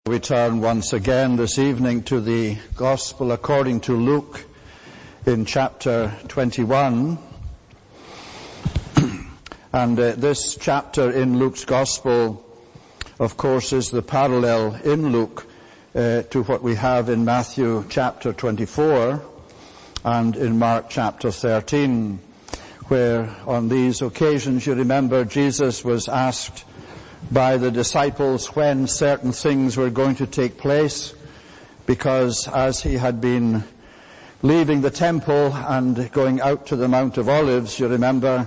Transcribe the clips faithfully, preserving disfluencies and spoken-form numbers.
We turn once again this evening to the Gospel according to Luke in chapter twenty-one. And uh, this chapter in Luke's Gospel, of course, is the parallel in Luke uh, to what we have in Matthew chapter twenty-four and in Mark chapter thirteen, where on these occasions, you remember, Jesus was asked by the disciples when certain things were going to take place, because as he had been leaving the temple and going out to the Mount of Olives, you remember,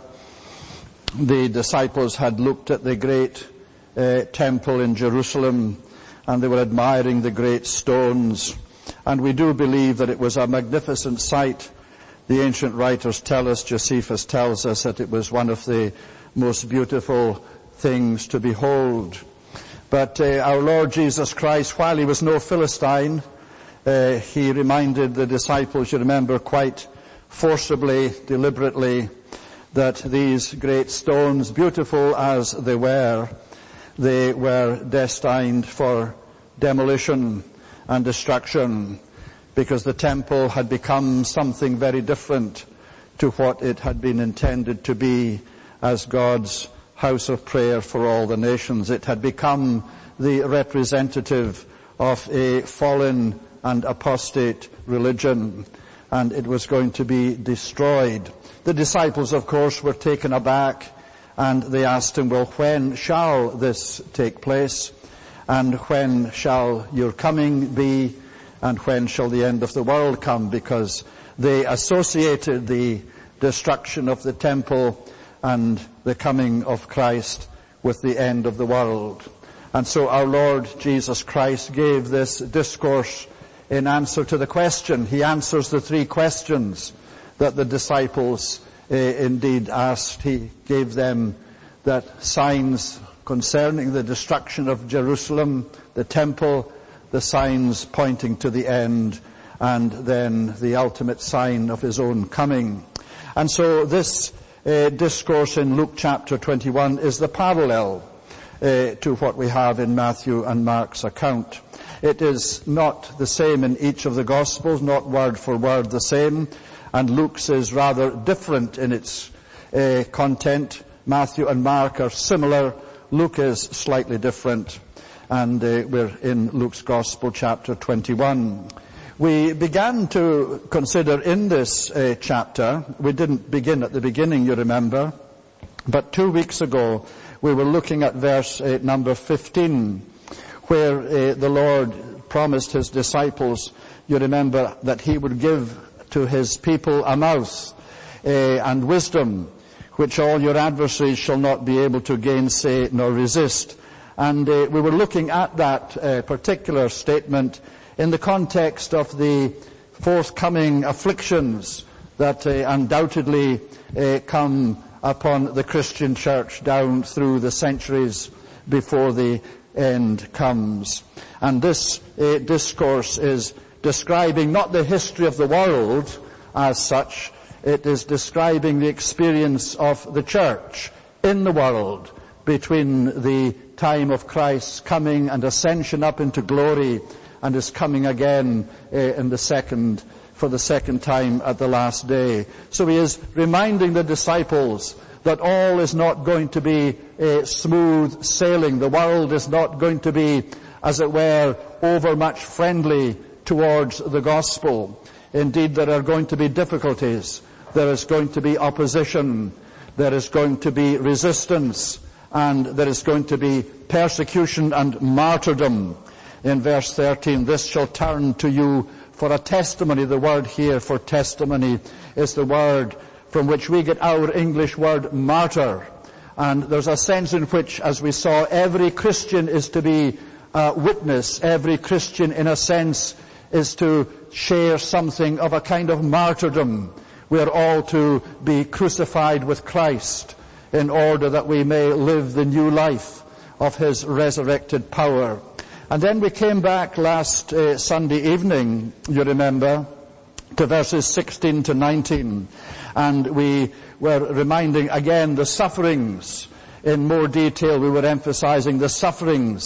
the disciples had looked at the great uh, temple in Jerusalem and they were admiring the great stones. And we do believe that it was a magnificent sight. The ancient writers tell us, Josephus tells us, that it was one of the most beautiful things to behold. But uh, our Lord Jesus Christ, while he was no Philistine, uh, he reminded the disciples, you remember, quite forcibly, deliberately, that these great stones, beautiful as they were, they were destined for demolition and destruction, because the temple had become something very different to what it had been intended to be as God's house of prayer for all the nations. It had become the representative of a fallen and apostate religion, and it was going to be destroyed. The disciples, of course, were taken aback, and they asked him, well, when shall this take place? And when shall your coming be? And when shall the end of the world come? Because they associated the destruction of the temple and the coming of Christ with the end of the world. And so our Lord Jesus Christ gave this discourse in answer to the question. He answers the three questions that the disciples uh, indeed asked. He gave them that signs concerning the destruction of Jerusalem, the temple, the signs pointing to the end, and then the ultimate sign of his own coming. And so this Uh, discourse in Luke chapter twenty-one is the parallel uh, to what we have in Matthew and Mark's account. It is not the same in each of the Gospels, not word for word the same, and Luke's is rather different in its uh, content. Matthew and Mark are similar. Luke is slightly different, and uh, we're in Luke's Gospel chapter twenty-one. We began to consider in this uh, chapter, we didn't begin at the beginning, you remember, but two weeks ago we were looking at verse uh, number fifteen, where uh, the Lord promised his disciples, you remember, that he would give to his people a mouth uh, and wisdom, which all your adversaries shall not be able to gainsay nor resist. And uh, we were looking at that uh, particular statement in the context of the forthcoming afflictions that uh, undoubtedly uh, come upon the Christian church down through the centuries before the end comes. And this uh, discourse is describing not the history of the world as such, it is describing the experience of the church in the world between the time of Christ's coming and ascension up into glory and is coming again uh, in the second, for the second time at the last day. So he is reminding the disciples that all is not going to be uh, smooth sailing. The world is not going to be, as it were, overmuch friendly towards the gospel. Indeed, there are going to be difficulties. There is going to be opposition. There is going to be resistance. And there is going to be persecution and martyrdom. In verse thirteen, this shall turn to you for a testimony. The word here for testimony is the word from which we get our English word martyr. And there's a sense in which, as we saw, every Christian is to be a witness. Every Christian, in a sense, is to share something of a kind of martyrdom. We are all to be crucified with Christ in order that we may live the new life of his resurrected power. And then we came back last uh, Sunday evening, you remember, to verses sixteen to nineteen. And we were reminding again the sufferings. In more detail, we were emphasizing the sufferings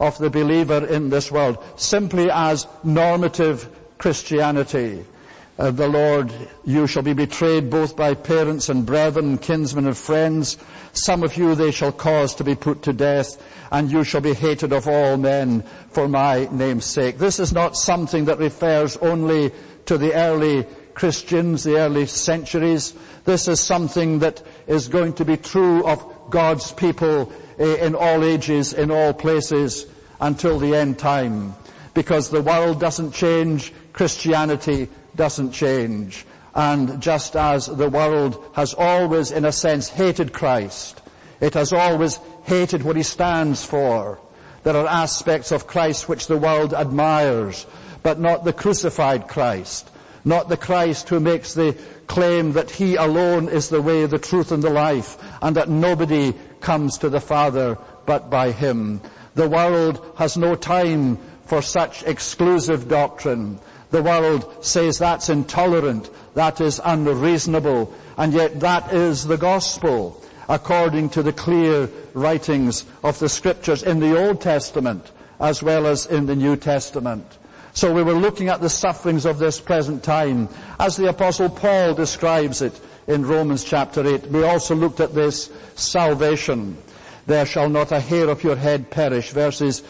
of the believer in this world simply as normative Christianity. Uh, the Lord, you shall be betrayed both by parents and brethren, kinsmen and friends. Some of you they shall cause to be put to death, and you shall be hated of all men for my name's sake. This is not something that refers only to the early Christians, the early centuries. This is something that is going to be true of God's people in all ages, in all places, until the end time. Because the world doesn't change, Christianity doesn't change. And just as the world has always, in a sense, hated Christ, it has always hated what he stands for. There are aspects of Christ which the world admires, but not the crucified Christ, not the Christ who makes the claim that he alone is the way, the truth, and the life, and that nobody comes to the Father but by him. The world has no time for such exclusive doctrine. The world says that's intolerant, that is unreasonable, and yet that is the gospel, according to the clear writings of the Scriptures in the Old Testament as well as in the New Testament. So we were looking at the sufferings of this present time, as the Apostle Paul describes it in Romans chapter eight. We also looked at this salvation. There shall not a hair of your head perish, verses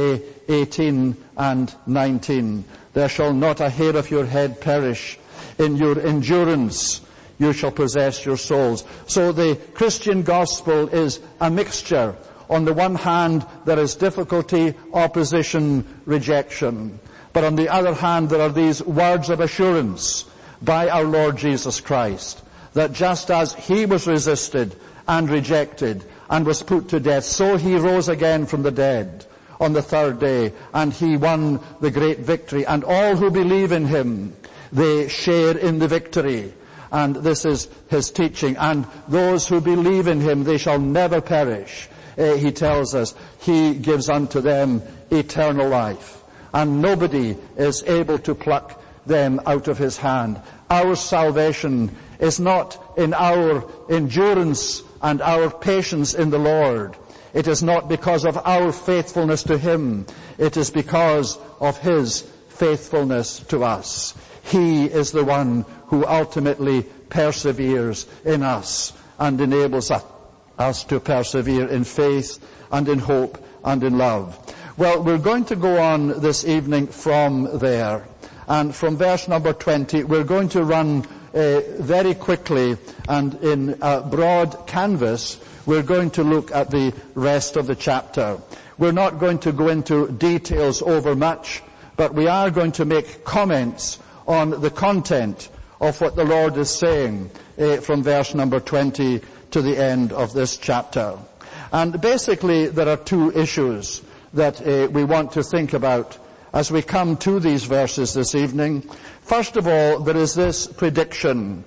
eighteen and nineteen. There shall not a hair of your head perish. In your endurance you shall possess your souls. So the Christian gospel is a mixture. On the one hand, there is difficulty, opposition, rejection. But on the other hand, there are these words of assurance by our Lord Jesus Christ, that just as he was resisted and rejected and was put to death, so he rose again from the dead on the third day, and he won the great victory. And all who believe in him, they share in the victory. And this is his teaching. And those who believe in him, they shall never perish. Uh, he tells us, he gives unto them eternal life. And nobody is able to pluck them out of his hand. Our salvation is not in our endurance and our patience in the Lord. It is not because of our faithfulness to him. It is because of his faithfulness to us. He is the one who ultimately perseveres in us and enables us to persevere in faith and in hope and in love. Well, we're going to go on this evening from there. And from verse number twenty, we're going to run uh, very quickly, and in a broad canvas, we're going to look at the rest of the chapter. We're not going to go into details over much, but we are going to make comments on the content of what the Lord is saying uh, from verse number twenty to the end of this chapter. And basically, there are two issues that uh, we want to think about as we come to these verses this evening. First of all, there is this prediction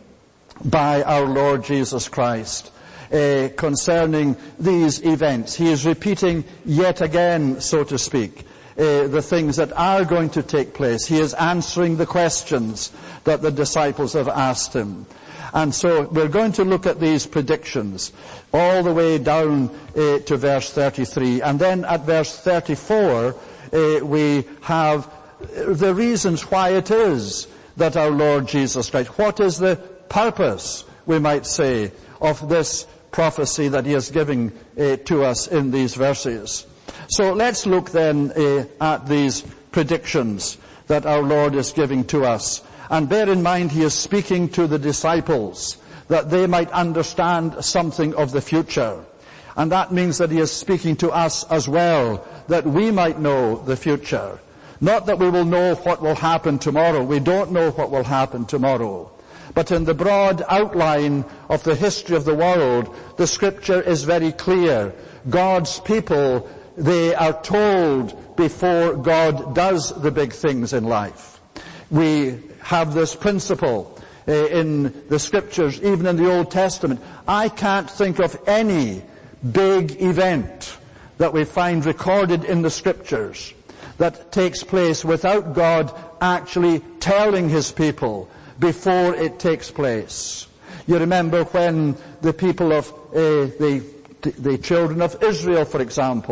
by our Lord Jesus Christ uh, concerning these events. He is repeating yet again, so to speak, uh, the things that are going to take place. He is answering the questions that the disciples have asked him. And so we're going to look at these predictions all the way down uh, to verse thirty-three. And then at verse thirty-four, uh, we have the reasons why it is that our Lord Jesus Christ, what is the purpose, we might say, of this prophecy that he is giving uh, to us in these verses. So let's look then uh, at these predictions that our Lord is giving to us. And bear in mind, he is speaking to the disciples that they might understand something of the future. And that means that he is speaking to us as well, that we might know the future. Not that we will know what will happen tomorrow. We don't know what will happen tomorrow. But in the broad outline of the history of the world, the Scripture is very clear. God's people, they are told before God does the big things in life. We have this principle uh, in the Scriptures, even in the Old Testament. I can't think of any big event that we find recorded in the Scriptures that takes place without God actually telling his people before it takes place. You remember when the people of uh, the, the children of Israel, for example,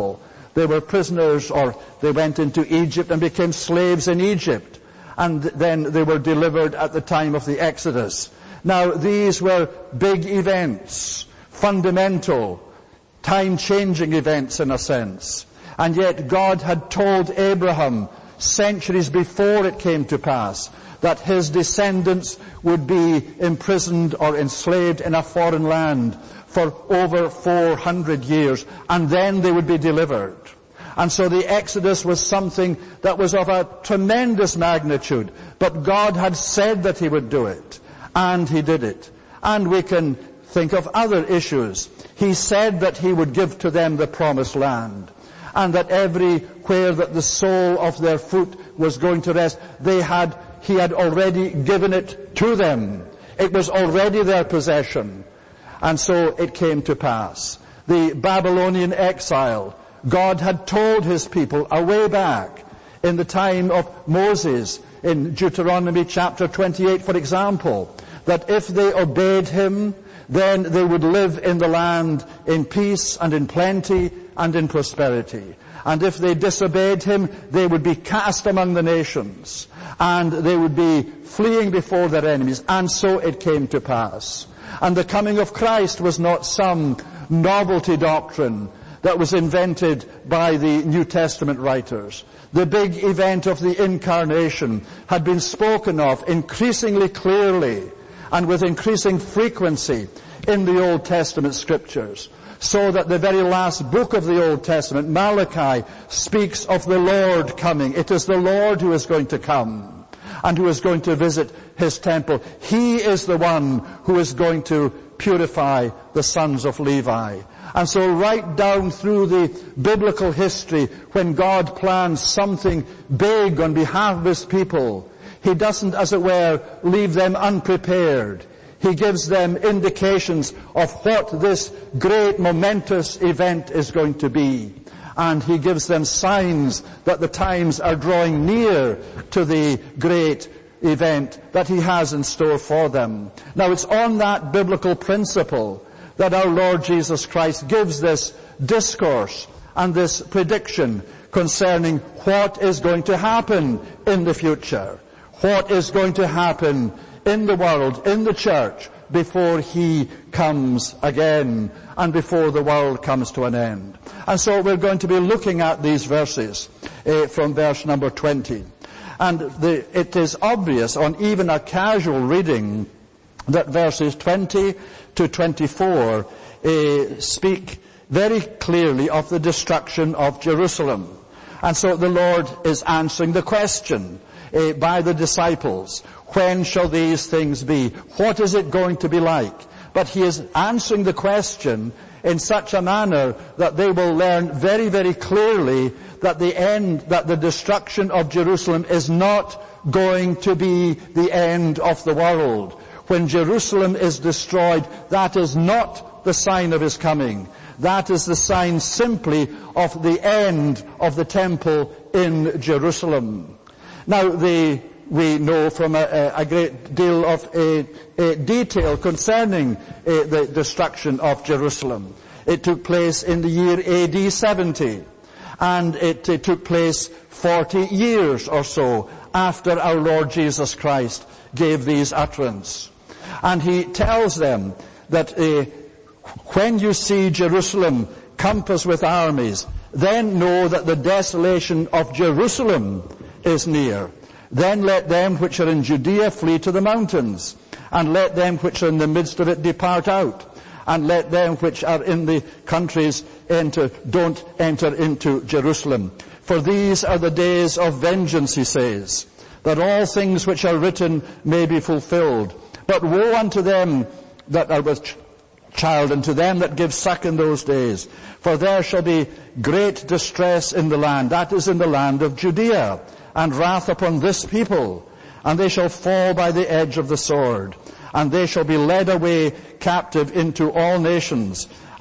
They were prisoners, or they went into Egypt and became slaves in Egypt. And then they were delivered at the time of the Exodus. Now, these were big events, fundamental, time-changing events in a sense. And yet God had told Abraham centuries before it came to pass that his descendants would be imprisoned or enslaved in a foreign land for over four hundred years, and then they would be delivered. And so the Exodus was something that was of a tremendous magnitude, but God had said that he would do it, and he did it. And we can think of other issues. He said that he would give to them the promised land, and that everywhere that the sole of their foot was going to rest, they had, he had already given it to them. It was already their possession. And so it came to pass. The Babylonian exile, God had told his people a way back in the time of Moses, in Deuteronomy chapter twenty-eight, for example, that if they obeyed him, then they would live in the land in peace and in plenty and in prosperity. And if they disobeyed him, they would be cast among the nations, and they would be fleeing before their enemies. And so it came to pass. And the coming of Christ was not some novelty doctrine that was invented by the New Testament writers. The big event of the incarnation had been spoken of increasingly clearly and with increasing frequency in the Old Testament scriptures, so that the very last book of the Old Testament, Malachi, speaks of the Lord coming. It is the Lord who is going to come and who is going to visit his temple. He is the one who is going to purify the sons of Levi. And so right down through the biblical history, when God plans something big on behalf of his people, he doesn't, as it were, leave them unprepared. He gives them indications of what this great momentous event is going to be. And he gives them signs that the times are drawing near to the great event that he has in store for them. Now, it's on that biblical principle that our Lord Jesus Christ gives this discourse and this prediction concerning what is going to happen in the future, what is going to happen in the world, in the church, before he comes again and before the world comes to an end. And so we're going to be looking at these verses uh, from verse number twenty. And the, it is obvious on even a casual reading that verses twenty to twenty-four uh, speak very clearly of the destruction of Jerusalem. And so the Lord is answering the question uh, by the disciples. When shall these things be? What is it going to be like? But he is answering the question in such a manner that they will learn very, very clearly that the end, that the destruction of Jerusalem is not going to be the end of the world. When Jerusalem is destroyed, that is not the sign of his coming. That is the sign simply of the end of the temple in Jerusalem. Now, the we know from a, a great deal of a, a detail concerning a, the destruction of Jerusalem. It took place in the year A D seventy, and it, it took place forty years or so after our Lord Jesus Christ gave these utterance. And he tells them that uh, when you see Jerusalem compassed with armies, then know that the desolation of Jerusalem is near. Then let them which are in Judea flee to the mountains, and let them which are in the midst of it depart out, and let them which are in the countries enter, don't enter into Jerusalem. For these are the days of vengeance, he says, that all things which are written may be fulfilled. But woe unto them that are with child, and to them that give suck in those days. For there shall be great distress in the land, that is in the land of Judea, and wrath upon this people, and they shall fall by the edge of the sword, and they shall be led away captive into all nations,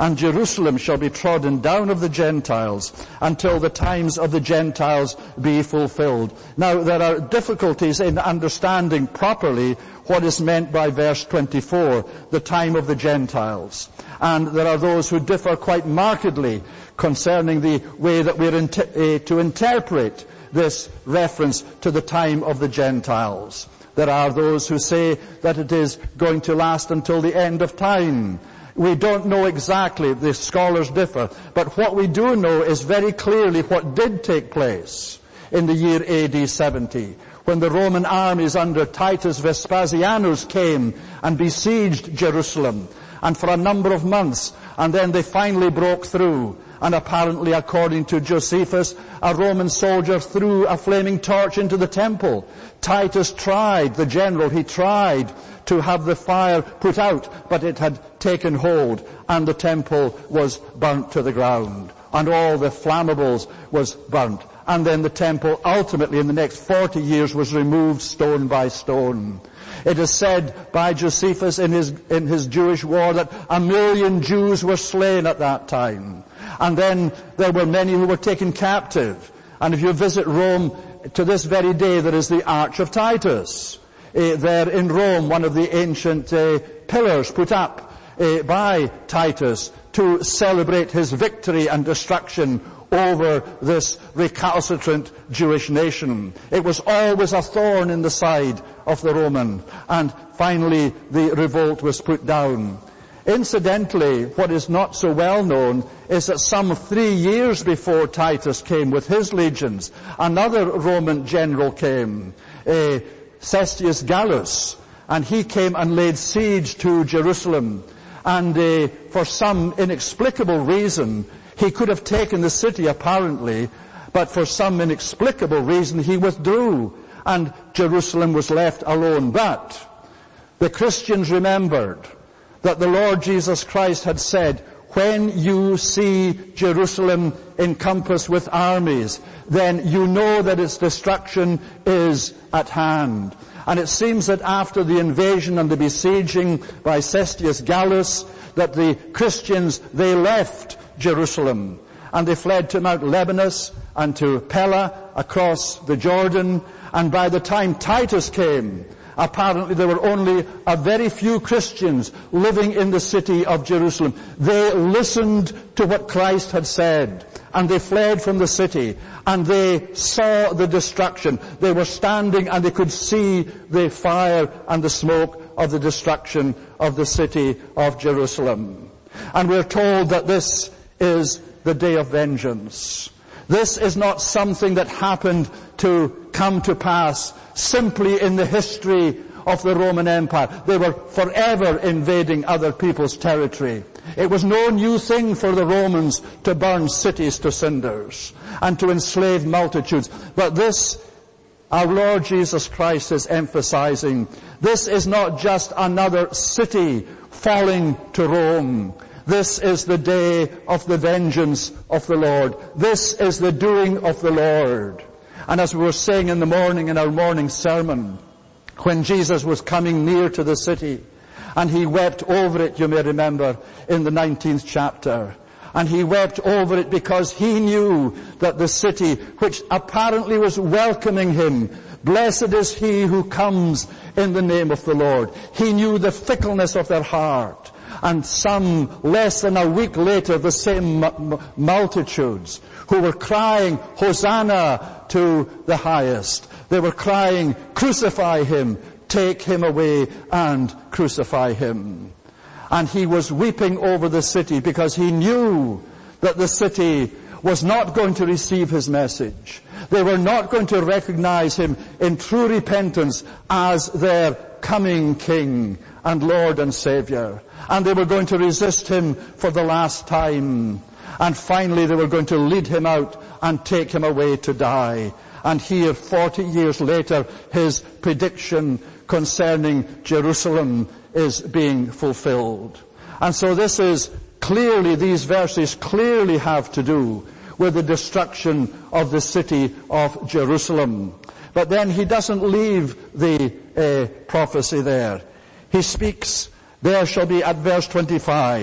and Jerusalem shall be trodden down of the Gentiles until the times of the Gentiles be fulfilled. Now, there are difficulties in understanding properly what is meant by verse twenty-four, the time of the Gentiles. And there are those who differ quite markedly concerning the way that we're in- uh, to interpret this reference to the time of the Gentiles. There are those who say that it is going to last until the end of time. We don't know exactly, the scholars differ, but what we do know is very clearly what did take place in the year A D seventy, when the Roman armies under Titus Vespasianus came and besieged Jerusalem, and for a number of months, and then they finally broke through. And apparently, according to Josephus, a Roman soldier threw a flaming torch into the temple. Titus tried, the general, he tried to have the fire put out, but it had taken hold, and the temple was burnt to the ground, and all the flammables was burnt. And then the temple ultimately in the next forty years was removed stone by stone. It is said by Josephus in his, in his Jewish war that a million Jews were slain at that time. And then there were many who were taken captive. And if you visit Rome to this very day, there is the Arch of Titus. Uh, there in Rome, one of the ancient uh, pillars put up uh, by Titus to celebrate his victory and destruction over this recalcitrant Jewish nation. It was always a thorn in the side of the Roman, and finally the revolt was put down. Incidentally, what is not so well known is that some three years before Titus came with his legions, another Roman general came, uh, Cestius Gallus, and he came and laid siege to Jerusalem. And uh, for some inexplicable reason, he could have taken the city apparently, but for some inexplicable reason he withdrew, and Jerusalem was left alone. But the Christians remembered that the Lord Jesus Christ had said, when you see Jerusalem encompassed with armies, then you know that its destruction is at hand. And it seems that after the invasion and the besieging by Cestius Gallus, that the Christians, they left Jerusalem, and they fled to Mount Lebanus and to Pella across the Jordan. And by the time Titus came, apparently there were only a very few Christians living in the city of Jerusalem. They listened to what Christ had said, and they fled from the city, and they saw the destruction. They were standing and they could see the fire and the smoke of the destruction of the city of Jerusalem. And we're told that this is the day of vengeance. This is not something that happened to come to pass simply in the history of the Roman Empire. They were forever invading other people's territory. It was no new thing for the Romans to burn cities to cinders and to enslave multitudes. But this, our Lord Jesus Christ is emphasizing, this is not just another city falling to Rome. This is the day of the vengeance of the Lord. This is the doing of the Lord. And as we were saying in the morning in our morning sermon, when Jesus was coming near to the city, and he wept over it, you may remember, in the nineteenth chapter. And he wept over it because he knew that the city, which apparently was welcoming him, blessed is he who comes in the name of the Lord. He knew the fickleness of their heart. And some, less than a week later, the same m- multitudes who were crying, Hosanna to the highest. They were crying, crucify him, take him away and crucify him. And he was weeping over the city because he knew that the city was not going to receive his message. They were not going to recognize him in true repentance as their coming King and Lord and Savior. And they were going to resist him for the last time. And finally they were going to lead him out and take him away to die. And here, forty years later, his prediction concerning Jerusalem is being fulfilled. And so this is clearly, these verses clearly have to do with the destruction of the city of Jerusalem. But then he doesn't leave the uh, prophecy there. He speaks, there shall be, at verse twenty-five,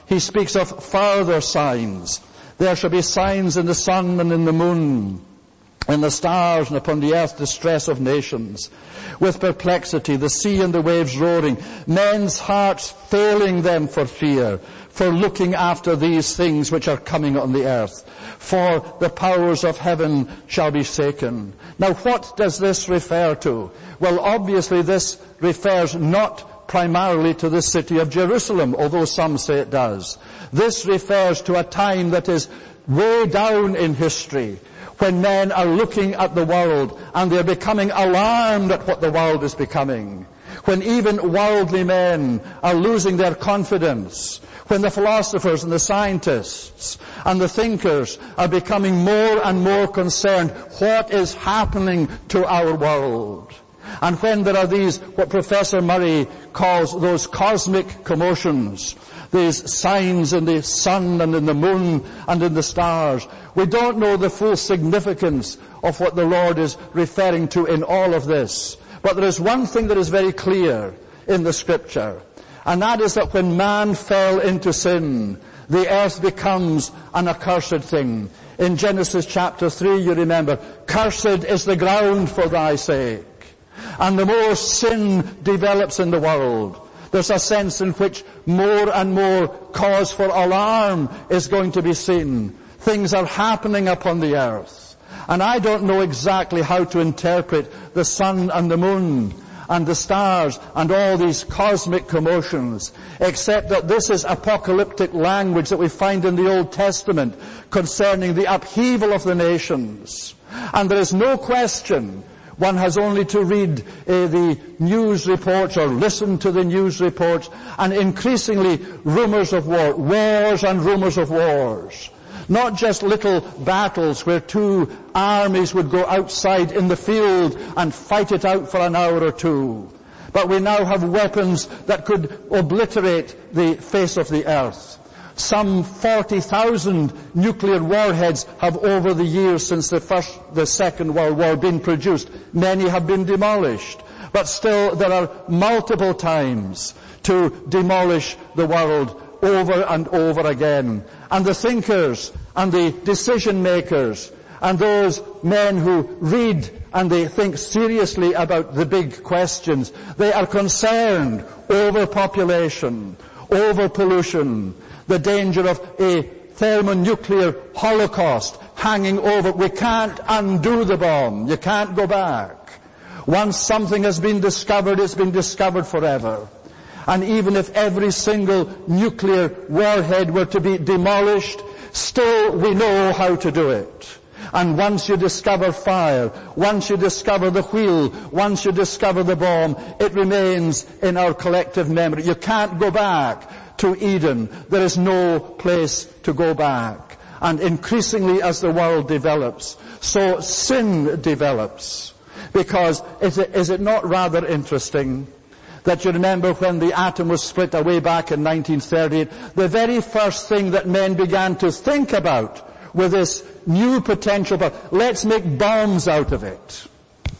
he speaks of further signs. There shall be signs in the sun and in the moon, in the stars, and upon the earth distress of nations, with perplexity, the sea and the waves roaring, men's hearts failing them for fear, for looking after these things which are coming on the earth. For the powers of heaven shall be shaken. Now what does this refer to? Well, obviously this refers not primarily to the city of Jerusalem, although some say it does. This refers to a time that is way down in history, when men are looking at the world and they're becoming alarmed at what the world is becoming. When even worldly men are losing their confidence. When the philosophers and the scientists and the thinkers are becoming more and more concerned what is happening to our world. And when there are these, what Professor Murray calls those cosmic commotions, these signs in the sun and in the moon and in the stars, we don't know the full significance of what the Lord is referring to in all of this. But there is one thing that is very clear in the Scripture, and that is that when man fell into sin, the earth becomes an accursed thing. In Genesis chapter three, you remember, cursed is the ground for thy sake. And the more sin develops in the world, there's a sense in which more and more cause for alarm is going to be seen. Things are happening upon the earth. And I don't know exactly how to interpret the sun and the moon and the stars and all these cosmic commotions, except that this is apocalyptic language that we find in the Old Testament concerning the upheaval of the nations. And there is no question. One has only to read uh, the news reports or listen to the news reports, and increasingly rumors of war, wars and rumors of wars. Not just little battles where two armies would go outside in the field and fight it out for an hour or two. But we now have weapons that could obliterate the face of the earth. Some forty thousand nuclear warheads have over the years since the first, the Second World War been produced. Many have been demolished. But still there are multiple times to demolish the world over and over again. And the thinkers and the decision makers and those men who read and they think seriously about the big questions, they are concerned over population, over pollution, the danger of a thermonuclear holocaust hanging over. We can't undo the bomb. You can't go back. Once something has been discovered, it's been discovered forever. And even if every single nuclear warhead were to be demolished, still we know how to do it. And once you discover fire, once you discover the wheel, once you discover the bomb, it remains in our collective memory. You can't go back to Eden. There is no place to go back. And increasingly as the world develops, so sin develops. Because is it, is it not rather interesting that you remember when the atom was split away back in nineteen thirty-eight, the very first thing that men began to think about with this new potential, but let's make bombs out of it.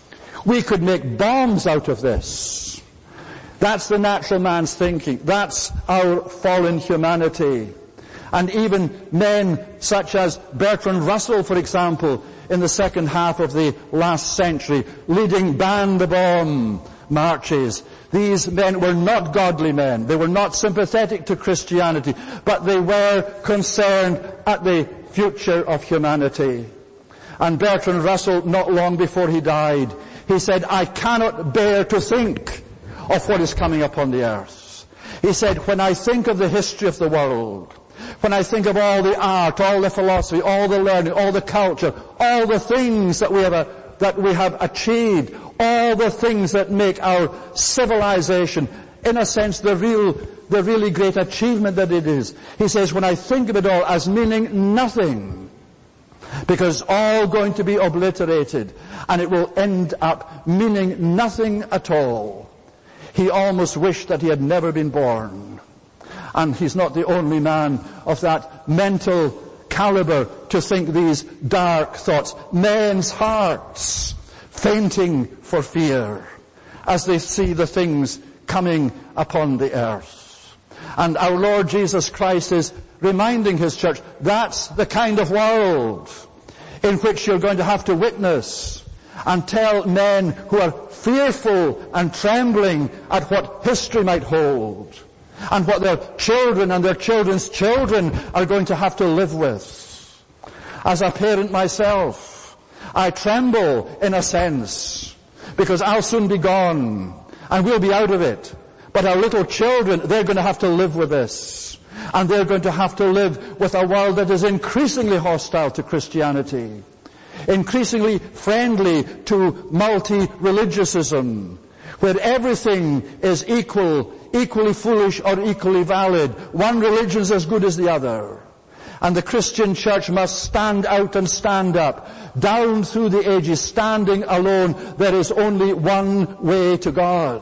We could make bombs out of this. That's the natural man's thinking. That's our fallen humanity. And even men such as Bertrand Russell, for example, in the second half of the last century, leading ban the bomb marches. These men were not godly men. They were not sympathetic to Christianity, but they were concerned at the future of humanity. And Bertrand Russell, not long before he died, he said, I cannot bear to think of what is coming upon the earth. He said, when I think of the history of the world, when I think of all the art, all the philosophy, all the learning, all the culture, all the things that we have, uh, that we have achieved, all the things that make our civilization, in a sense, the real, the really great achievement that it is. He says, when I think of it all as meaning nothing, because it's all going to be obliterated, and it will end up meaning nothing at all. He almost wished that he had never been born. And he's not the only man of that mental caliber to think these dark thoughts. Men's hearts fainting for fear as they see the things coming upon the earth. And our Lord Jesus Christ is reminding his church, that's the kind of world in which you're going to have to witness and tell men who are fearful and trembling at what history might hold and what their children and their children's children are going to have to live with. As a parent myself, I tremble in a sense because I'll soon be gone and we'll be out of it. But our little children, they're going to have to live with this. And they're going to have to live with a world that is increasingly hostile to Christianity, increasingly friendly to multi-religiousism, where everything is equal, equally foolish or equally valid. One religion is as good as the other. And the Christian church must stand out and stand up, down through the ages, standing alone. There is only one way to God.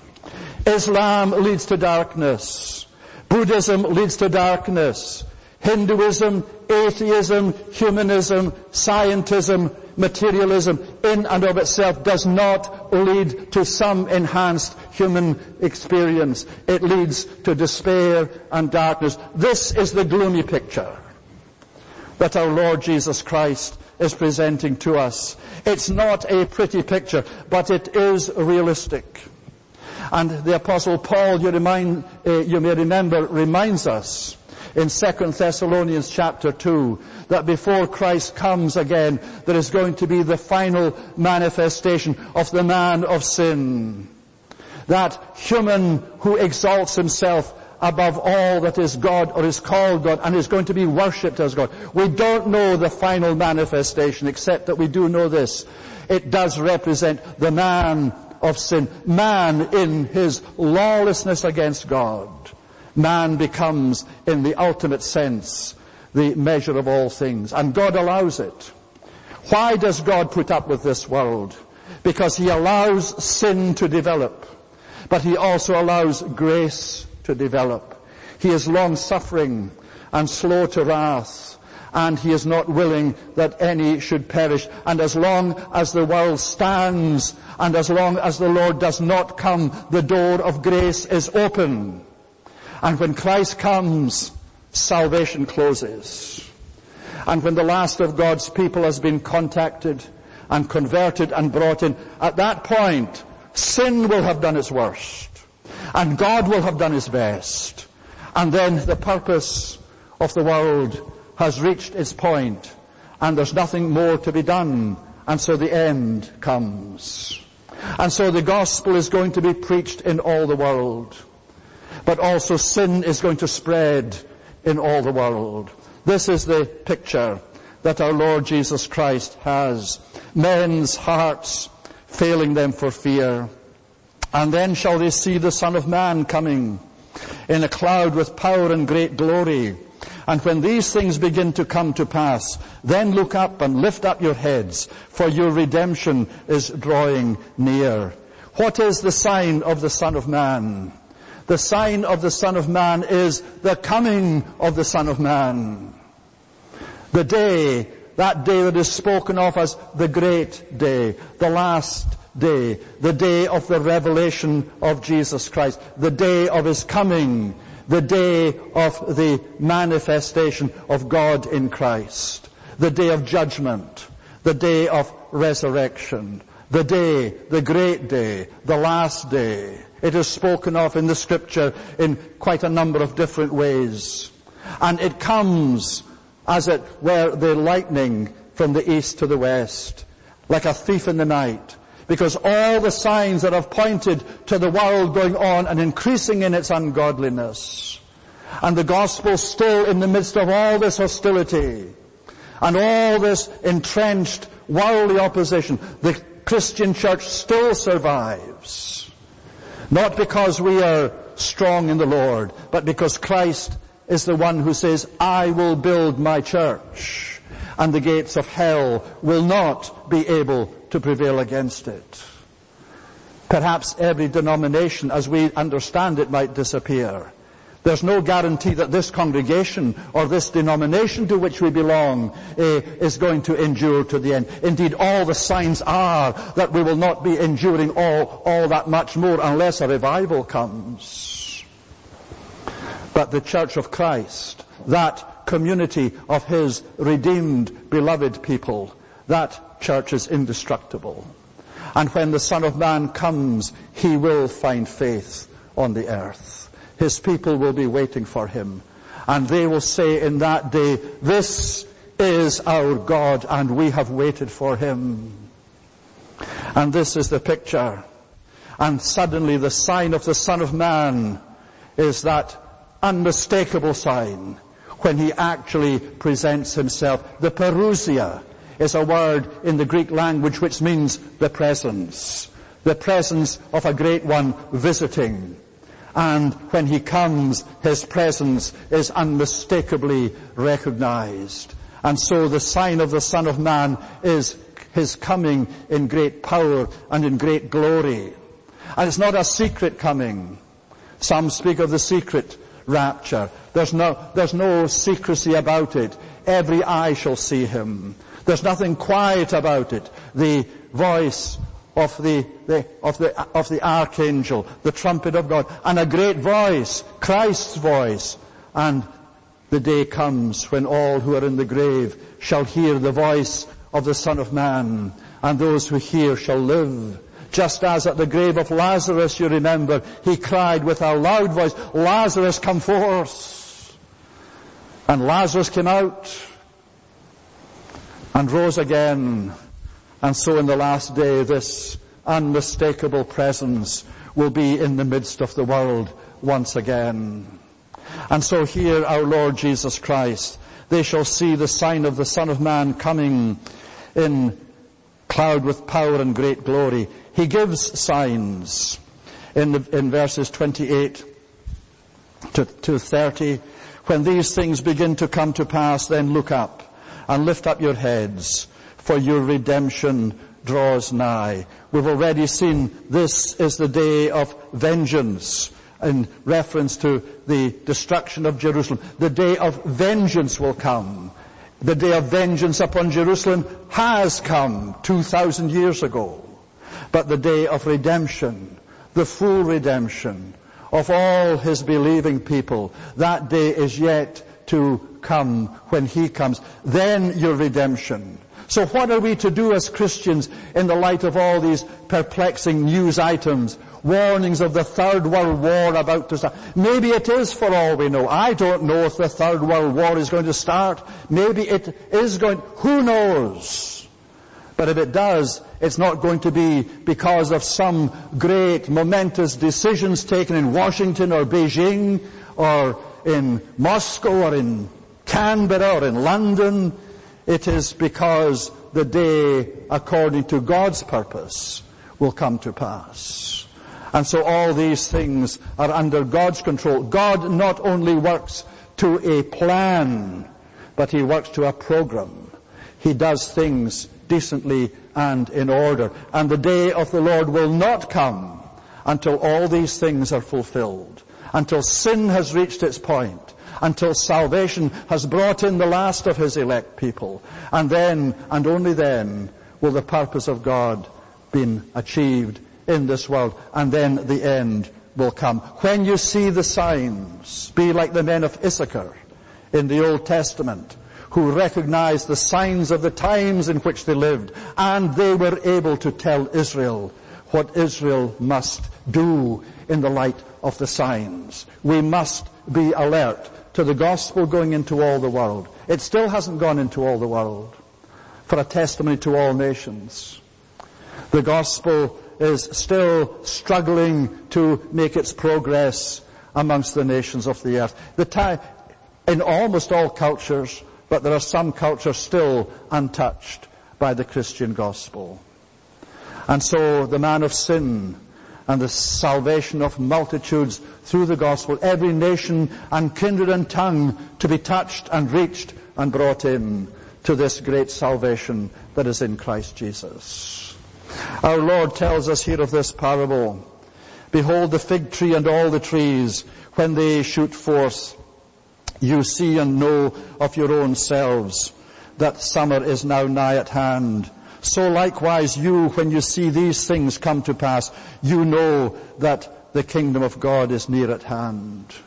Islam leads to darkness. Buddhism leads to darkness. Hinduism, atheism, humanism, scientism, materialism in and of itself does not lead to some enhanced human experience. It leads to despair and darkness. This is the gloomy picture that our Lord Jesus Christ is presenting to us. It's not a pretty picture, but it is realistic. And the Apostle Paul, you, remind, uh, you may remember, reminds us in Second Thessalonians chapter two that before Christ comes again, there is going to be the final manifestation of the man of sin. That human who exalts himself above all that is God or is called God and is going to be worshipped as God. We don't know the final manifestation except that we do know this. It does represent the man of sin. Man in his lawlessness against God. Man becomes, in the ultimate sense, the measure of all things. And God allows it. Why does God put up with this world? Because he allows sin to develop. But he also allows grace to develop. He is long-suffering and slow to wrath. And he is not willing that any should perish. And as long as the world stands, and as long as the Lord does not come, the door of grace is open. And when Christ comes, salvation closes. And when the last of God's people has been contacted and converted and brought in, at that point, sin will have done its worst. And God will have done his best. And then the purpose of the world has reached its point, and there's nothing more to be done, and so the end comes. And so the gospel is going to be preached in all the world, but also sin is going to spread in all the world. This is the picture that our Lord Jesus Christ has. Men's hearts failing them for fear. And then shall they see the Son of Man coming in a cloud with power and great glory. And when these things begin to come to pass, then look up and lift up your heads, for your redemption is drawing near. What is the sign of the Son of Man? The sign of the Son of Man is the coming of the Son of Man. The day, that day that is spoken of as the great day, the last day, the day of the revelation of Jesus Christ, the day of his coming, the day of the manifestation of God in Christ, the day of judgment, the day of resurrection, the day, the great day, the last day. It is spoken of in the scripture in quite a number of different ways. And it comes, as it were, the lightning from the east to the west, like a thief in the night. Because all the signs that have pointed to the world going on and increasing in its ungodliness, and the gospel still in the midst of all this hostility, and all this entrenched worldly opposition, the Christian church still survives. Not because we are strong in the Lord, but because Christ is the one who says, I will build my church, and the gates of hell will not be able to prevail against it. Perhaps every denomination as we understand it might disappear. There's no guarantee that this congregation or this denomination to which we belong eh, is going to endure to the end. Indeed, all the signs are that we will not be enduring all, all that much more unless a revival comes. But the church of Christ, that community of his redeemed, beloved people, that church is indestructible. And when the Son of Man comes, he will find faith on the earth. His people will be waiting for him. And they will say in that day, this is our God, and we have waited for him. And this is the picture. And suddenly the sign of the Son of Man is that unmistakable sign when he actually presents himself. The parousia is a word in the Greek language which means the presence. The presence of a great one visiting. And when he comes, his presence is unmistakably recognized. And so the sign of the Son of Man is his coming in great power and in great glory. And it's not a secret coming. Some speak of the secret rapture. There's no, there's no secrecy about it. Every eye shall see him. There's nothing quiet about it. The voice of the, the, of the, of the archangel, the trumpet of God, and a great voice, Christ's voice. And the day comes when all who are in the grave shall hear the voice of the Son of Man, and those who hear shall live. Just as at the grave of Lazarus, you remember, he cried with a loud voice, Lazarus, come forth. And Lazarus came out and rose again. And so in the last day, this unmistakable presence will be in the midst of the world once again. And so here our Lord Jesus Christ, they shall see the sign of the Son of Man coming in cloud with power and great glory. He gives signs in, the, in verses twenty-eight to, to thirty. When these things begin to come to pass, then look up and lift up your heads, for your redemption draws nigh. We've already seen this is the day of vengeance in reference to the destruction of Jerusalem. The day of vengeance will come. The day of vengeance upon Jerusalem has come two thousand years ago. But the day of redemption, the full redemption of all his believing people, that day is yet to come when he comes. Then your redemption. So what are we to do as Christians in the light of all these perplexing news items, warnings of the Third World War about to start? Maybe it is, for all we know. I don't know if the Third World War is going to start. Maybe it is going. Who knows? But if it does, it's not going to be because of some great momentous decisions taken in Washington or Beijing or in Moscow or in Canberra or in London. It is because the day, according to God's purpose, will come to pass. And so all these things are under God's control. God not only works to a plan, but he works to a program. He does things decently and in order. And the day of the Lord will not come until all these things are fulfilled, until sin has reached its point, until salvation has brought in the last of his elect people. And then, and only then, will the purpose of God be achieved in this world. And then the end will come. When you see the signs, be like the men of Issachar in the Old Testament, who recognized the signs of the times in which they lived, and they were able to tell Israel what Israel must do in the light of the signs. We must be alert to the gospel going into all the world. It still hasn't gone into all the world for a testimony to all nations. The gospel is still struggling to make its progress amongst the nations of the earth. The time, in almost all cultures, but there are some cultures still untouched by the Christian gospel. And so the man of sin and the salvation of multitudes through the gospel, every nation and kindred and tongue to be touched and reached and brought in to this great salvation that is in Christ Jesus. Our Lord tells us here of this parable, behold the fig tree and all the trees, when they shoot forth, you see and know of your own selves that summer is now nigh at hand. So likewise you, when you see these things come to pass, you know that the kingdom of God is near at hand.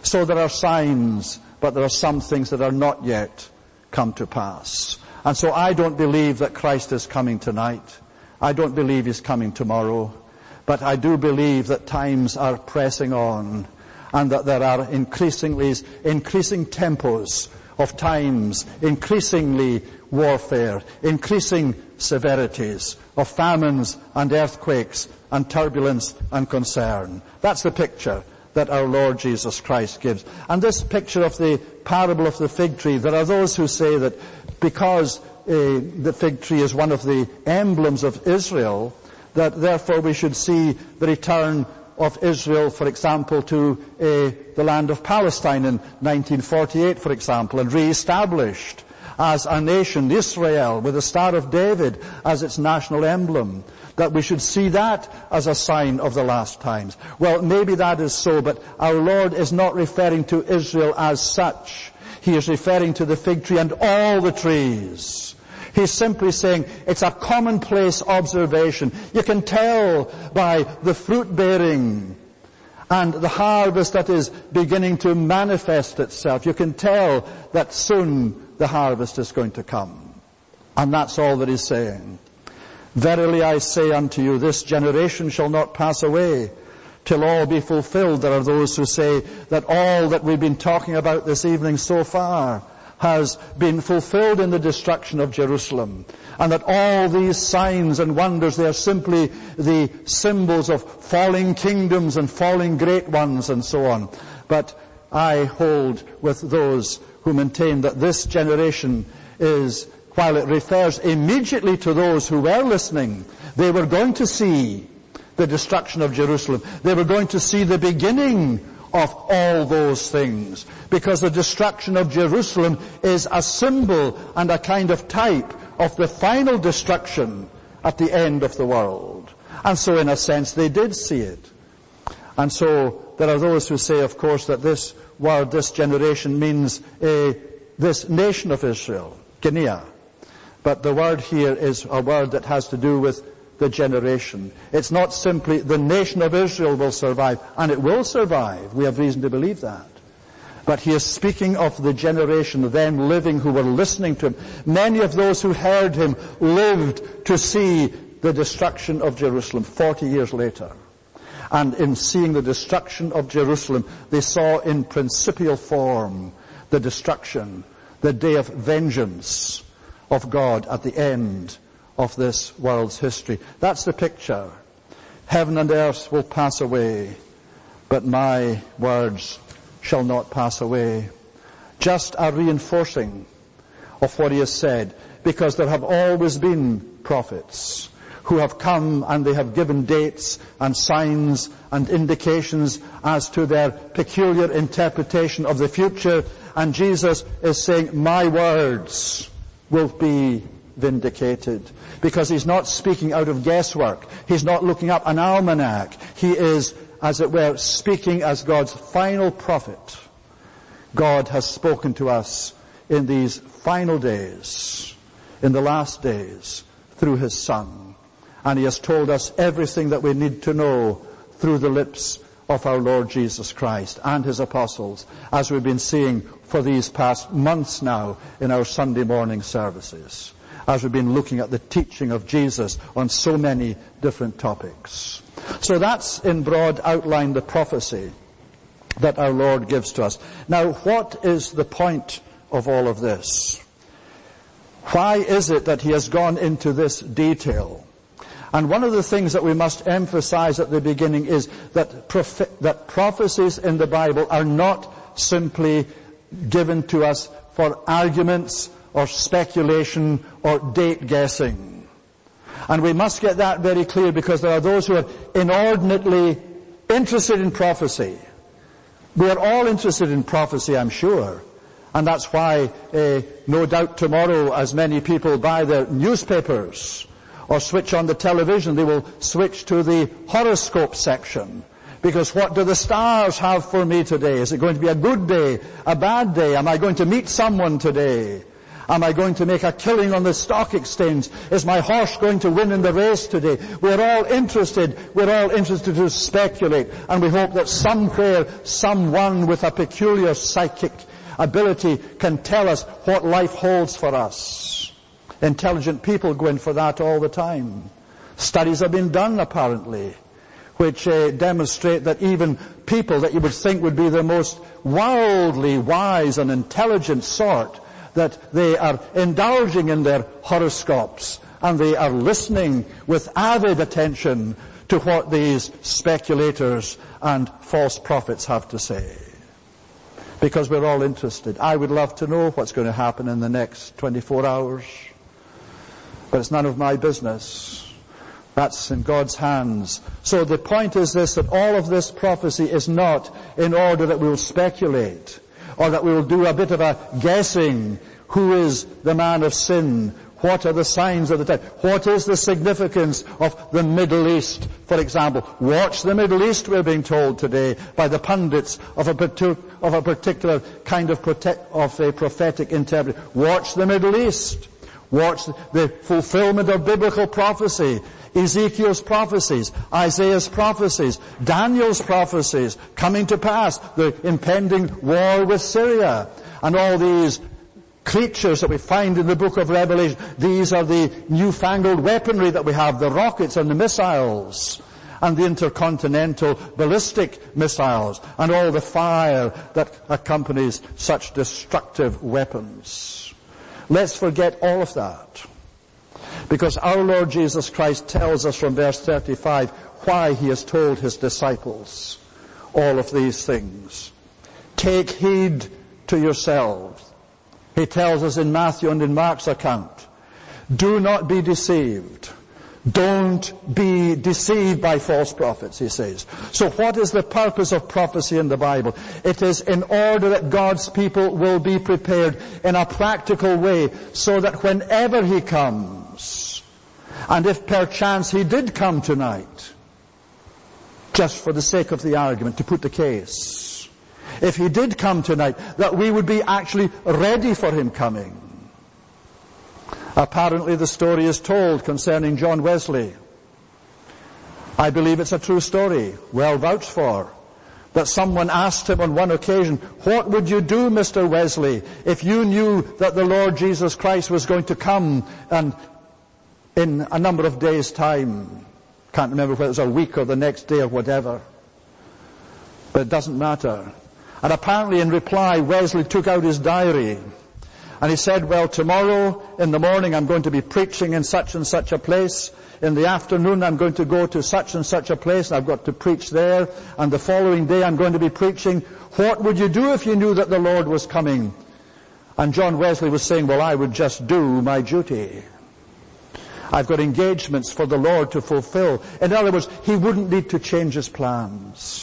So there are signs, but there are some things that are not yet come to pass. And so I don't believe that Christ is coming tonight. I don't believe he's coming tomorrow. But I do believe that times are pressing on, and that there are increasingly, increasing tempos of times, increasingly warfare, increasing severities of famines and earthquakes and turbulence and concern. That's the picture that our Lord Jesus Christ gives. And this picture of the parable of the fig tree, there are those who say that because uh, the fig tree is one of the emblems of Israel, that therefore we should see the return of Israel, for example, to uh, the land of Palestine in nineteen forty-eight, for example, and re-established as a nation, Israel, with the Star of David as its national emblem, that we should see that as a sign of the last times. Well, maybe that is so, but our Lord is not referring to Israel as such. He is referring to the fig tree and all the trees. He's simply saying it's a commonplace observation. You can tell by the fruit bearing and the harvest that is beginning to manifest itself. You can tell that soon the harvest is going to come. And that's all that he's saying. Verily I say unto you, this generation shall not pass away till all be fulfilled. There are those who say that all that we've been talking about this evening so far has been fulfilled in the destruction of Jerusalem, and that all these signs and wonders, they are simply the symbols of falling kingdoms and falling great ones and so on. But I hold with those who maintain that this generation is, while it refers immediately to those who were listening, they were going to see the destruction of Jerusalem. They were going to see the beginning of all those things, because the destruction of Jerusalem is a symbol and a kind of type of the final destruction at the end of the world. And so in a sense they did see it. And so there are those who say, of course, that this word, this generation, means uh, this nation of Israel, Guinea. But the word here is a word that has to do with the generation. It's not simply the nation of Israel will survive, and it will survive. We have reason to believe that. But he is speaking of the generation of them living who were listening to him. Many of those who heard him lived to see the destruction of Jerusalem forty years later. And in seeing the destruction of Jerusalem, they saw in principial form the destruction, the day of vengeance of God at the end of this world's history. That's the picture. Heaven and earth will pass away, but my words shall not pass away. Just a reinforcing of what he has said, because there have always been prophets who have come and they have given dates and signs and indications as to their peculiar interpretation of the future, and Jesus is saying, my words will be vindicated, because he's not speaking out of guesswork. He's not looking up an almanac. He is, as it were, speaking as God's final prophet. God has spoken to us in these final days, in the last days, through his Son. And he has told us everything that we need to know through the lips of our Lord Jesus Christ and his apostles, as we've been seeing for these past months now in our Sunday morning services, as we've been looking at the teaching of Jesus on so many different topics. So that's in broad outline the prophecy that our Lord gives to us. Now, what is the point of all of this? Why is it that he has gone into this detail? And one of the things that we must emphasize at the beginning is that prophe- that prophecies in the Bible are not simply given to us for arguments or speculation or date guessing. And we must get that very clear, because there are those who are inordinately interested in prophecy. We are all interested in prophecy, I'm sure. And that's why, uh, no doubt tomorrow, as many people buy their newspapers or switch on the television, they will switch to the horoscope section. Because what do the stars have for me today? Is it going to be a good day, a bad day? Am I going to meet someone today? Am I going to make a killing on the stock exchange? Is my horse going to win in the race today? We're all interested. We're all interested to speculate. And we hope that somewhere, someone with a peculiar psychic ability can tell us what life holds for us. Intelligent people go in for that all the time. Studies have been done, apparently, which uh, demonstrate that even people that you would think would be the most worldly wise and intelligent sort, that they are indulging in their horoscopes and they are listening with avid attention to what these speculators and false prophets have to say. Because we're all interested. I would love to know what's going to happen in the next twenty-four hours. But it's none of my business. That's in God's hands. So the point is this, that all of this prophecy is not in order that we will speculate, or that we will do a bit of a guessing. Who is the man of sin? What are the signs of the time? What is the significance of the Middle East, for example? Watch the Middle East, we're being told today by the pundits of a, partic- of a particular kind of, prote- of a prophetic interpretation. Watch the Middle East. Watch the fulfillment of biblical prophecy. Ezekiel's prophecies, Isaiah's prophecies, Daniel's prophecies coming to pass, the impending war with Syria, and all these creatures that we find in the book of Revelation. These are the newfangled weaponry that we have, the rockets and the missiles, and the intercontinental ballistic missiles, and all the fire that accompanies such destructive weapons. Let's forget all of that. Because our Lord Jesus Christ tells us from verse thirty-five why he has told his disciples all of these things. Take heed to yourselves. He tells us in Matthew and in Mark's account. Do not be deceived. Don't be deceived by false prophets, he says. So what is the purpose of prophecy in the Bible? It is in order that God's people will be prepared in a practical way so that whenever he comes, and if perchance he did come tonight, just for the sake of the argument, to put the case, if he did come tonight, that we would be actually ready for him coming. Apparently the story is told concerning John Wesley. I believe it's a true story, well vouched for, that someone asked him on one occasion, what would you do, Mister Wesley, if you knew that the Lord Jesus Christ was going to come and in a number of days' time? Can't remember whether it was a week or the next day or whatever. But it doesn't matter. And apparently in reply, Wesley took out his diary. And he said, well, tomorrow in the morning I'm going to be preaching in such and such a place. In the afternoon I'm going to go to such and such a place, and I've got to preach there. And the following day I'm going to be preaching. What would you do if you knew that the Lord was coming? And John Wesley was saying, well, I would just do my duty. I've got engagements for the Lord to fulfill. In other words, he wouldn't need to change his plans.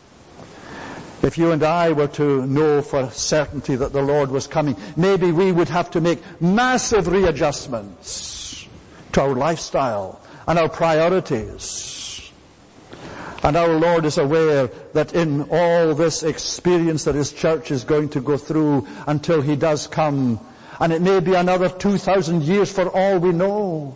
If you and I were to know for certainty that the Lord was coming, maybe we would have to make massive readjustments to our lifestyle and our priorities. And our Lord is aware that in all this experience that his church is going to go through until he does come, and it may be another two thousand years for all we know,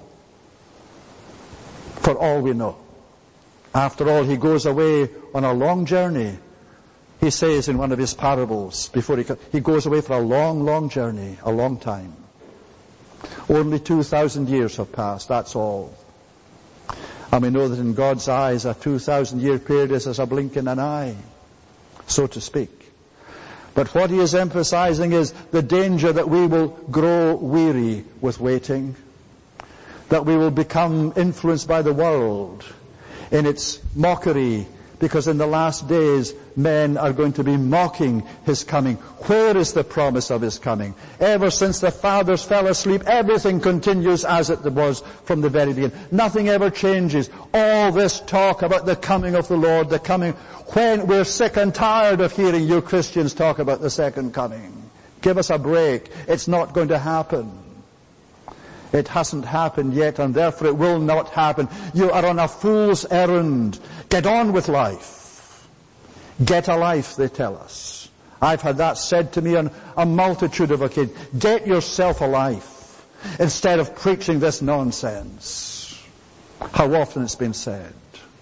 for all we know. After all, he goes away on a long journey. He says in one of his parables, before he, he goes away for a long, long journey, a long time. Only two thousand years have passed, that's all. And we know that in God's eyes a two thousand year period is as a blink in an eye, so to speak. But what he is emphasizing is the danger that we will grow weary with waiting, that we will become influenced by the world in its mockery, because in the last days, men are going to be mocking his coming. Where is the promise of his coming? Ever since the fathers fell asleep, everything continues as it was from the very beginning. Nothing ever changes. All this talk about the coming of the Lord, the coming, when we're sick and tired of hearing you Christians talk about the second coming. Give us a break. It's not going to happen. It hasn't happened yet, and therefore it will not happen. You are on a fool's errand. Get on with life. Get a life, they tell us. I've had that said to me on a multitude of occasions. Get yourself a life instead of preaching this nonsense. How often it's been said.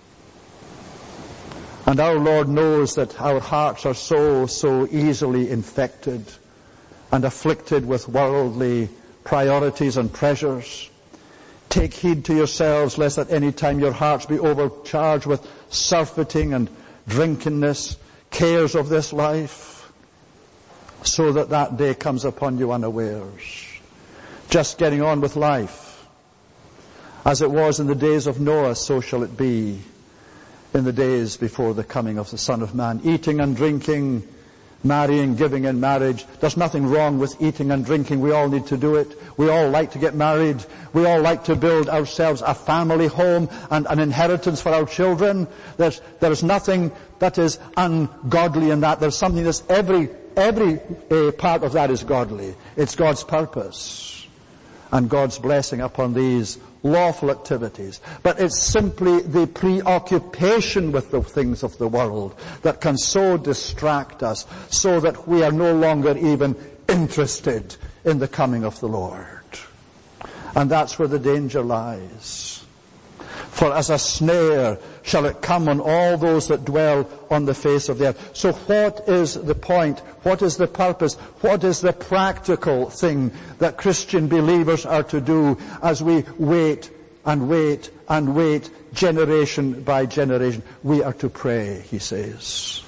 And our Lord knows that our hearts are so, so easily infected and afflicted with worldly priorities and pleasures. Take heed to yourselves, lest at any time your hearts be overcharged with surfeiting and drunkenness, cares of this life, so that that day comes upon you unawares. Just getting on with life. As it was in the days of Noah, so shall it be in the days before the coming of the Son of Man. Eating and drinking, marrying, giving in marriage. There's nothing wrong with eating and drinking. We all need to do it. We all like to get married. We all like to build ourselves a family home and an inheritance for our children. There's, there's nothing that is ungodly in that. There's something that's every, every uh, part of that is godly. It's God's purpose and God's blessing upon these lawful activities. But it's simply the preoccupation with the things of the world that can so distract us so that we are no longer even interested in the coming of the Lord. And that's where the danger lies. For as a snare shall it come on all those that dwell on the face of the earth. So what is the point? What is the purpose? What is the practical thing that Christian believers are to do as we wait and wait and wait generation by generation? We are to pray, he says.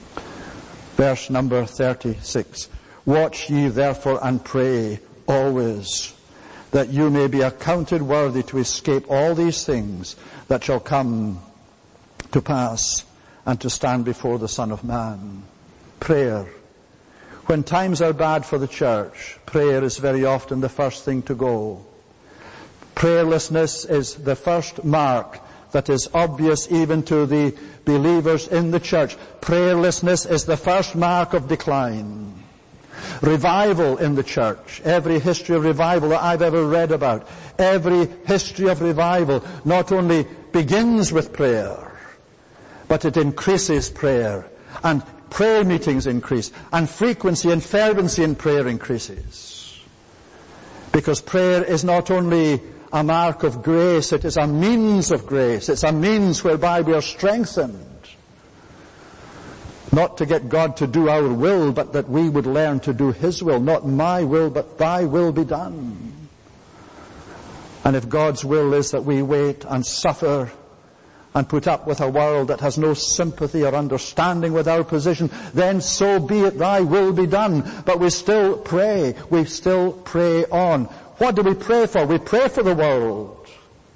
Verse number thirty-six. Watch ye therefore and pray always, that you may be accounted worthy to escape all these things that shall come to pass and to stand before the Son of Man. Prayer. When times are bad for the church, prayer is very often the first thing to go. Prayerlessness is the first mark that is obvious even to the believers in the church. Prayerlessness is the first mark of decline. Revival in the church, every history of revival that I've ever read about, every history of revival not only begins with prayer, but it increases prayer, and prayer meetings increase, and frequency and fervency in prayer increases. Because prayer is not only a mark of grace, it is a means of grace. It's a means whereby we are strengthened. Not to get God to do our will, but that we would learn to do His will. Not my will, but Thy will be done. And if God's will is that we wait and suffer and put up with a world that has no sympathy or understanding with our position, then so be it, Thy will be done. But we still pray. We still pray on. What do we pray for? We pray for the world.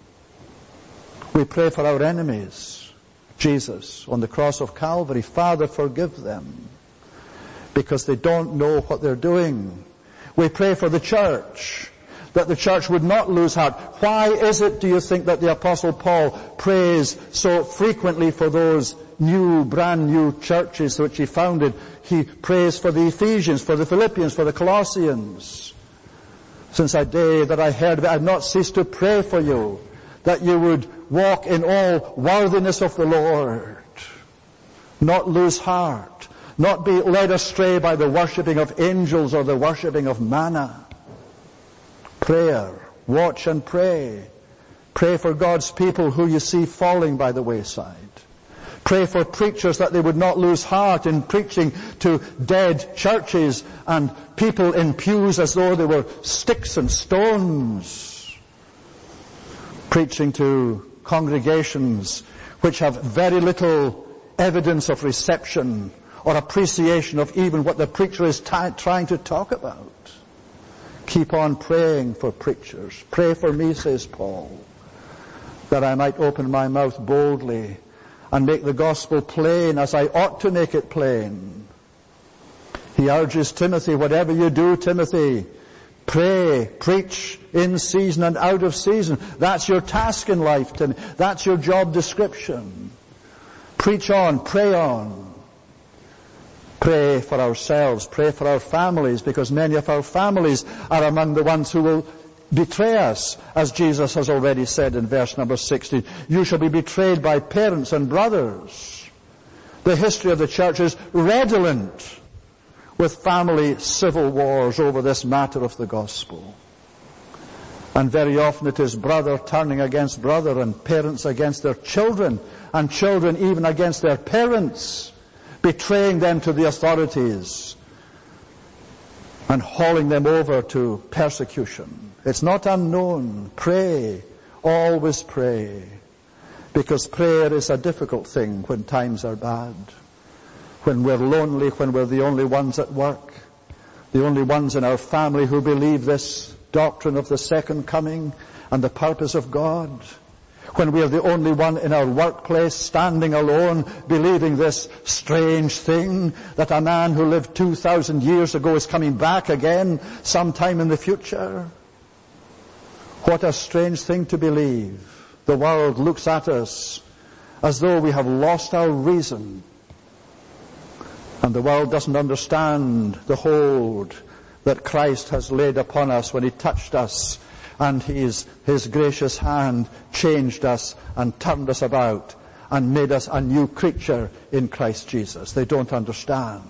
We pray for our enemies. Jesus, on the cross of Calvary, Father, forgive them, because they don't know what they're doing. We pray for the church, that the church would not lose heart. Why is it, do you think, that the Apostle Paul prays so frequently for those new, brand new churches which he founded? He prays for the Ephesians, for the Philippians, for the Colossians. Since that day that I heard of it, I've not ceased to pray for you, that you would walk in all worthiness of the Lord, not lose heart, not be led astray by the worshipping of angels or the worshipping of manna. Prayer. Watch and pray. Pray for God's people who you see falling by the wayside. Pray for preachers that they would not lose heart in preaching to dead churches and people in pews as though they were sticks and stones. Preaching to congregations which have very little evidence of reception or appreciation of even what the preacher is t- trying to talk about. Keep on praying for preachers. Pray for me, says Paul, that I might open my mouth boldly and make the gospel plain as I ought to make it plain. He urges Timothy, whatever you do, Timothy, pray, preach in season and out of season. That's your task in life, Timothy. That's your job description. Preach on, pray on. Pray for ourselves, pray for our families, because many of our families are among the ones who will betray us, as Jesus has already said in verse number sixteen. You shall be betrayed by parents and brothers. The history of the church is redolent with family civil wars over this matter of the gospel. And very often it is brother turning against brother, and parents against their children, and children even against their parents, betraying them to the authorities and hauling them over to persecution. It's not unknown. Pray. Always pray. Because prayer is a difficult thing when times are bad. When we're lonely, when we're the only ones at work, the only ones in our family who believe this doctrine of the second coming and the purpose of God. When we are the only one in our workplace standing alone, believing this strange thing that a man who lived two thousand years ago is coming back again sometime in the future. What a strange thing to believe. The world looks at us as though we have lost our reason. And the world doesn't understand the hold that Christ has laid upon us when He touched us, and His, His gracious hand changed us and turned us about and made us a new creature in Christ Jesus. They don't understand.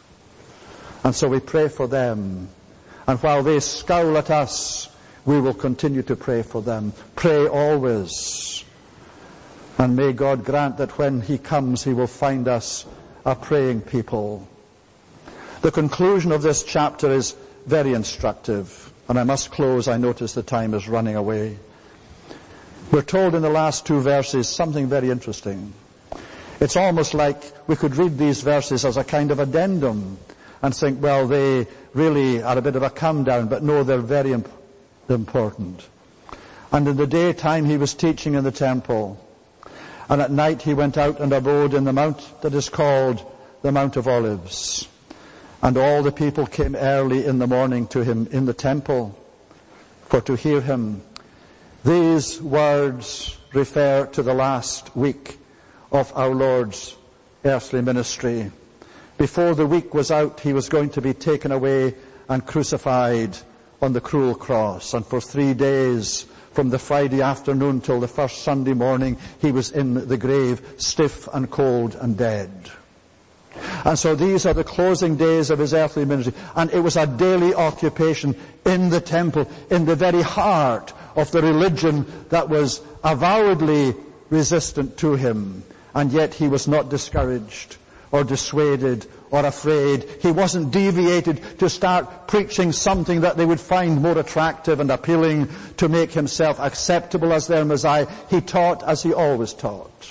And so we pray for them. And while they scowl at us, we will continue to pray for them. Pray always. And may God grant that when He comes, He will find us a praying people. The conclusion of this chapter is very instructive. And I must close. I notice the time is running away. We're told in the last two verses something very interesting. It's almost like we could read these verses as a kind of addendum and think, well, they really are a bit of a come down, but no, they're very imp- important. And in the daytime he was teaching in the temple, and at night he went out and abode in the mount that is called the Mount of Olives. And all the people came early in the morning to him in the temple for to hear him. These words refer to the last week of our Lord's earthly ministry. Before the week was out, he was going to be taken away and crucified on the cruel cross. And for three days, from the Friday afternoon till the first Sunday morning, he was in the grave, stiff and cold and dead. And so these are the closing days of his earthly ministry. And it was a daily occupation in the temple, in the very heart of the religion that was avowedly resistant to him. And yet he was not discouraged or dissuaded or afraid. He wasn't deviated to start preaching something that they would find more attractive and appealing to make himself acceptable as their Messiah. He taught as he always taught.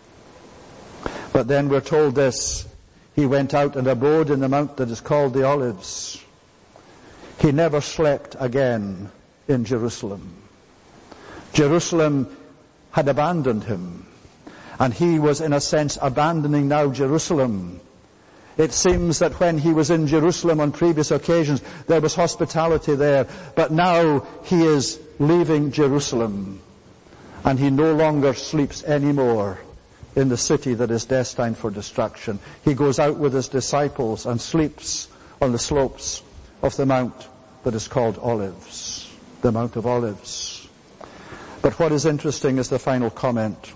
But then we're told this: he went out and abode in the mount that is called the Olives. He never slept again in Jerusalem. Jerusalem had abandoned him, and he was in a sense abandoning now Jerusalem. It seems that when he was in Jerusalem on previous occasions, there was hospitality there, but now he is leaving Jerusalem, and he no longer sleeps anymore in the city that is destined for destruction. He goes out with his disciples and sleeps on the slopes of the mount that is called Olives, the Mount of Olives. But what is interesting is the final comment.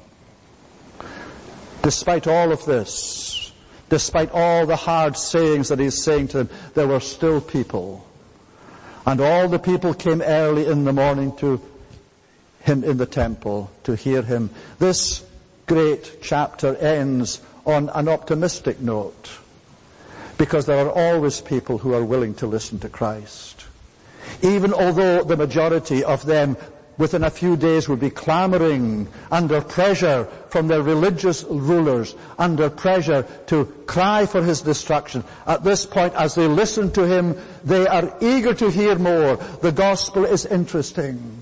Despite all of this, despite all the hard sayings that he's saying to them, there were still people. And all the people came early in the morning to him in the temple to hear him. This great chapter ends on an optimistic note, because there are always people who are willing to listen to Christ. Even although the majority of them within a few days would be clamoring under pressure from their religious rulers, under pressure to cry for his destruction. At this point, as they listen to him, they are eager to hear more. The gospel is interesting.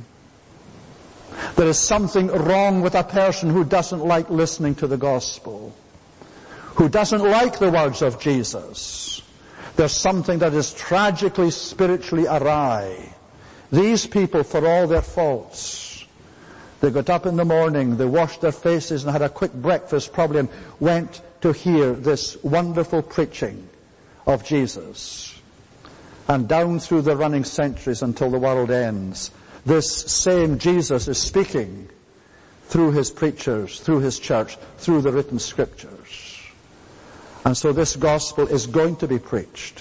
There is something wrong with a person who doesn't like listening to the gospel, who doesn't like the words of Jesus. There's something that is tragically, spiritually awry. These people, for all their faults, they got up in the morning, they washed their faces and had a quick breakfast probably, and went to hear this wonderful preaching of Jesus. And down through the running centuries until the world ends, this same Jesus is speaking through his preachers, through his church, through the written scriptures. And so this gospel is going to be preached.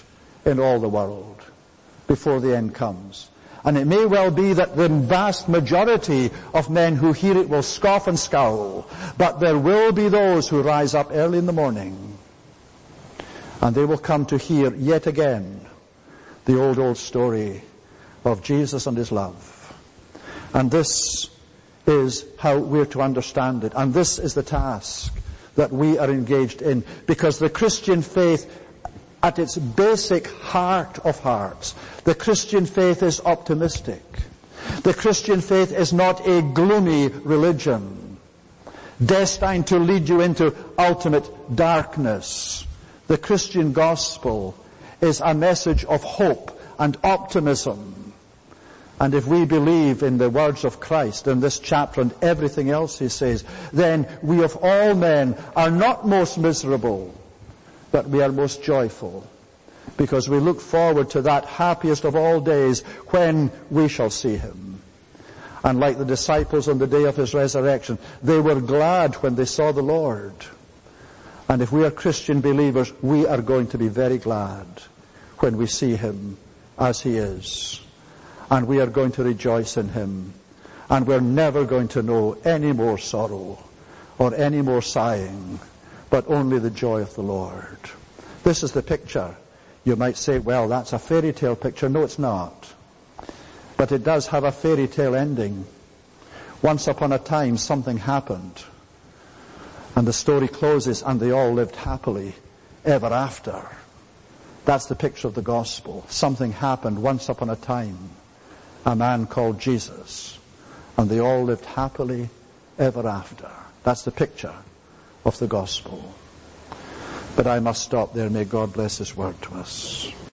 in all the world before the end comes. And it may well be that the vast majority of men who hear it will scoff and scowl, but there will be those who rise up early in the morning, and they will come to hear yet again the old, old story of Jesus and his love. And this is how we're to understand it. And this is the task that we are engaged in. Because the Christian faith, at its basic heart of hearts, the Christian faith is optimistic. The Christian faith is not a gloomy religion, destined to lead you into ultimate darkness. The Christian gospel is a message of hope and optimism. And if we believe in the words of Christ in this chapter and everything else he says, then we of all men are not most miserable, but we are most joyful, because we look forward to that happiest of all days when we shall see him. And like the disciples on the day of his resurrection, they were glad when they saw the Lord. And if we are Christian believers, we are going to be very glad when we see him as he is. And we are going to rejoice in him. And we're never going to know any more sorrow or any more sighing, but only the joy of the Lord. This is the picture. You might say, well, that's a fairy tale picture. No, it's not. But it does have a fairy tale ending. Once upon a time, something happened. And the story closes, and they all lived happily ever after. That's the picture of the gospel. Something happened once upon a time. A man called Jesus. And they all lived happily ever after. That's the picture of the gospel. But I must stop there. May God bless his word to us.